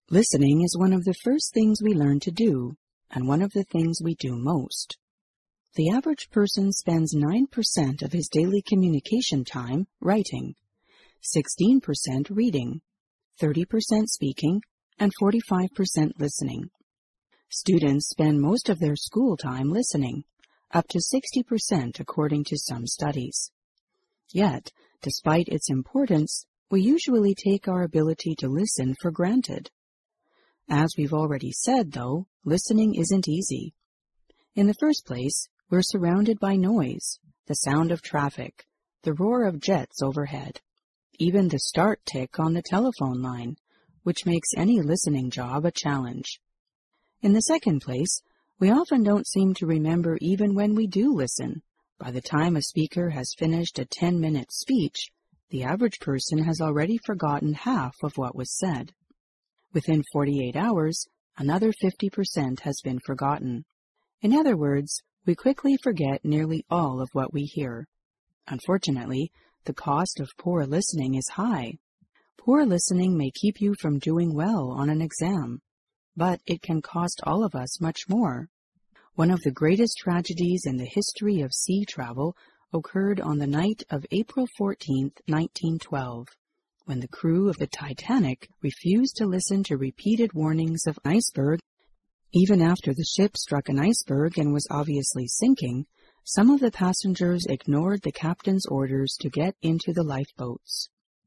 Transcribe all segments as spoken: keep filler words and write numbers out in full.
Listening is one of the first things we learn to do, and one of the things we do most. The average person spends nine percent of his daily communication time writing, sixteen percent reading, thirty percent speaking, and forty-five percent listening. Students spend most of their school time listening, up to sixty percent according to some studies. Yet, despite its importance, we usually take our ability to listen for granted. As we've already said, though, listening isn't easy. In the first place, we're surrounded by noise, the sound of traffic, the roar of jets overhead, even the start tick on the telephone line, which makes any listening job a challenge. In the second place, we often don't seem to remember even when we do listen. By the time a speaker has finished a ten-minute speech, the average person has already forgotten half of what was said. Within forty-eight hours, another fifty percent has been forgotten. In other words, we quickly forget nearly all of what we hear. Unfortunately, the cost of poor listening is high. Poor listening may keep you from doing well on an exam, but it can cost all of us much more. One of the greatest tragedies in the history of sea travel occurred on the night of April fourteenth, nineteen twelve, when the crew of the Titanic refused to listen to repeated warnings of iceberg. Even after the ship struck an iceberg and was obviously sinking, some of the passengers ignored the captain's orders to get into the lifeboats.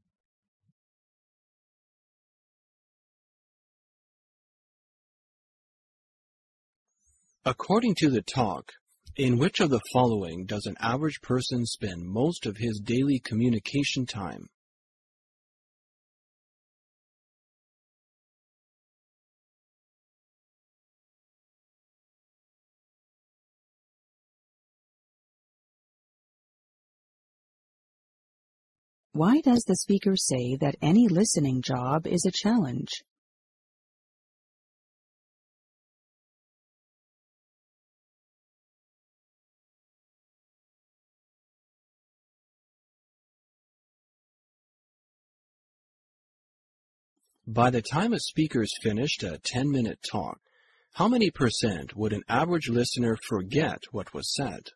According to the talk, in which of the following does an average person spend most of his daily communication time? Why does the speaker say that any listening job is a challenge? By the time a speaker's finished a ten-minute talk, how many percent would an average listener forget what was said?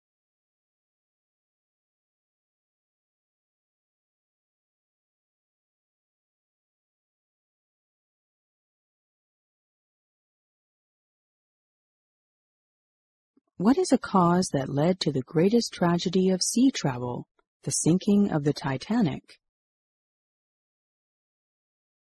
What is a cause that led to the greatest tragedy of sea travel, the sinking of the Titanic?